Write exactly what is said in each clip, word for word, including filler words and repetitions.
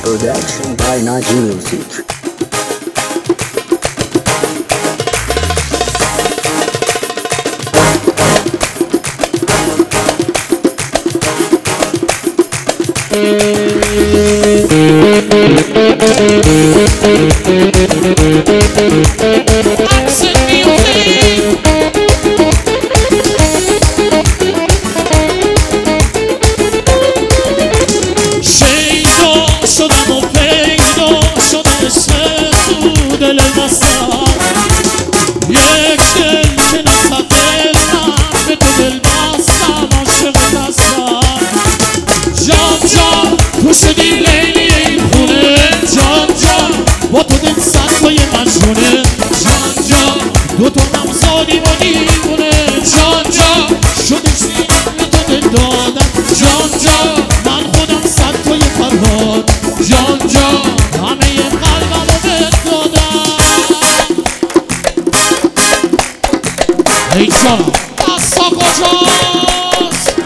Production by Naji Music. Accent music. شیدا شدم و پیدا شده سو دل بستم یک دل که نصد دل من به تو دل بستم عاشق بستم جان جان تو شدی لیلی این خونه جان جان با تو دل صدای مجنونه جان جان دو تا نمزادی و دیوونه جان جان شده چی به تو دل دادم جان جان من خودم صدای فرهاد جان جان همه قلبم رو بهت دادم ای جان دستا کجاست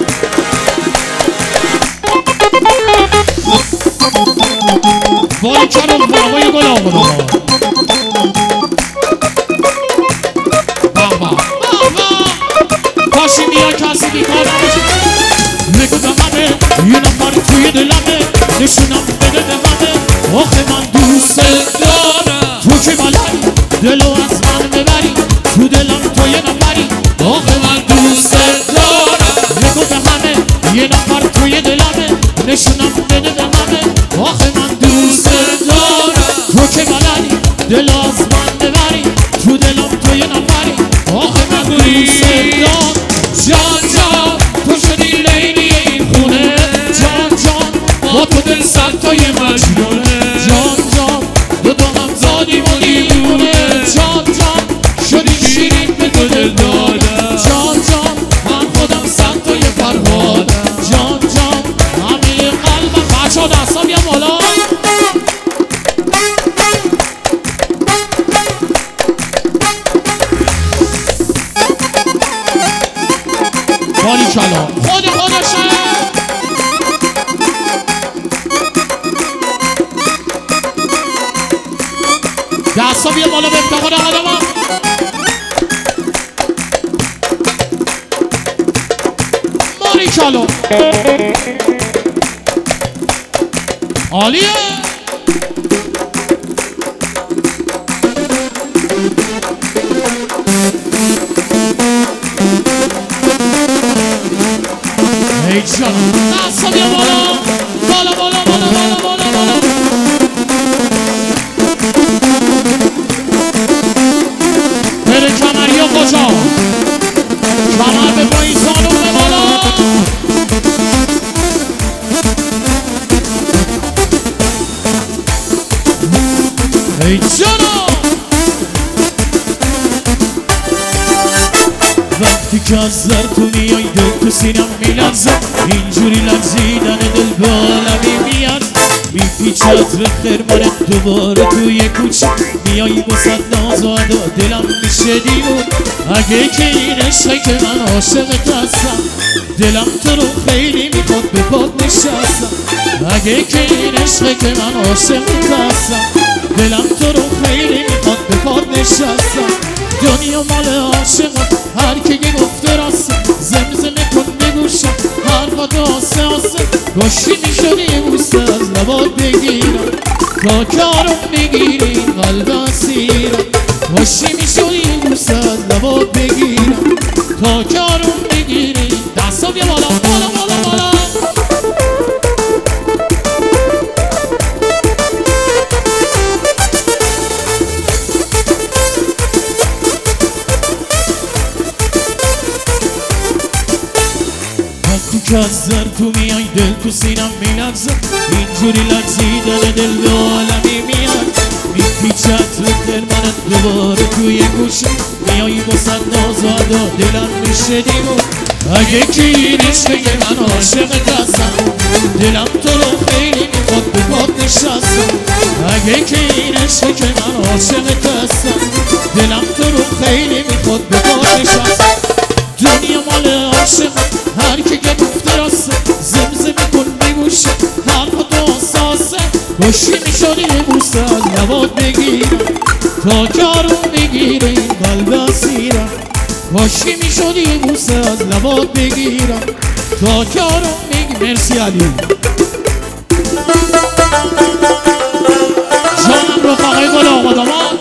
وای کرم بابای گل آمده بابا باشی بیا کسی بیکار بگو به همه یه نفر توی دلمه نشونم بده به همه آخه من دوست دارم تو که بلدی دلو از من ببری تو دلم تو یه نفری آخه من دوست دارم بگو به همه یه نفر توی دلمه نشونم بده به همه آخه من دوست دارم تو که بلدی دلو از من ببری تو دلم تو یه نفری آخه من دوست دارم جان جان تو شدی لیلی این خونه جان جان با تو دل صدای مجنونه جان جان دو تا هم زادی و دیوونه جان جان شدی شیرین به تو دل دادم جان جان من خودم صدای فرهادم جان جان همه قلبم بچه ها دستا بیا بالا باری کلا خود خودشه دستا بیا بالا به افتخار آدم ها باری کلا عالیه ای جان دستا بیا بالا بالا بالا بالا بالا بالا بالا بره کمری و کجا کمر به پایین زانو به بالا ای جانا وقتی که از در تو میای دل تو سینم میلرزه اینجوری لرزیدن دل به عالمی میاد میپیچد به خرمنت دوباره توی کوچه میای بسد نازاد و دلم میشه دیوون اگه که این عشقه که من عاشقت هستم دلم تو رو خیلی میخواد به پات نشستم اگه که این عشقه که من عاشقت هستم دلم تو رو خیلی میخواد به پات نشستم دنیا مال عاشقم هر کی گفته راست زمزمه کن بگوشم حرفات آسه آسه گوشی میشدی یه بوسه از لبات بگیرم تا کارم بگیری قلب اسیرم گوشی میشدی یه بوسه از لبات بگیرم تا کارم بگیری دستا بیا بالا بالا بالا بالا که از در تو میای دل تو سینم میلرزه اینجوری لرزیدن دل به عالمی میاد میپیچد به خرمنت دوباره توی گوشه میای بسد نازاد و دلم میشه دیوون اگه که این عشقه که من عاشقت هستم دلم تو رو خیلی میخواد به پات نشستم اگه که این عشقه که من عاشقت هستم دلم تو رو خیلی میخواد به پات نشستم دنیا مال عاشق هر کی که گفته راسته زمزمه کن میگوشه حرف تو اساسه خوشی میشد یه بوسه از لبات بگیرم تا کارو میگیره این قلب اسیرم خوشی میشد یه بوسه از لبات بگیرم تا کارو میگی مرسی علی جانم رفقای گل آقا داماد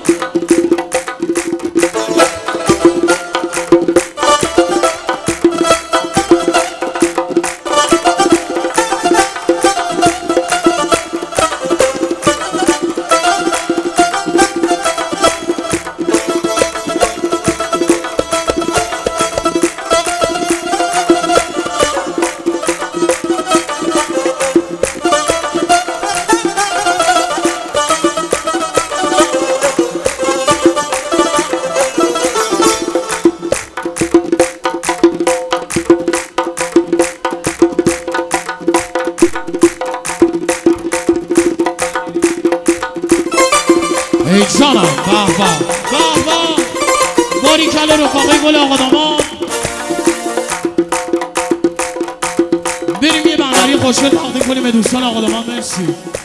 ای جانم به به به به باریکلا رفقای گل آقا داماد بریم یه بغلی خوشگل تقدیم کنیم به دوستان آقا داماد مرسی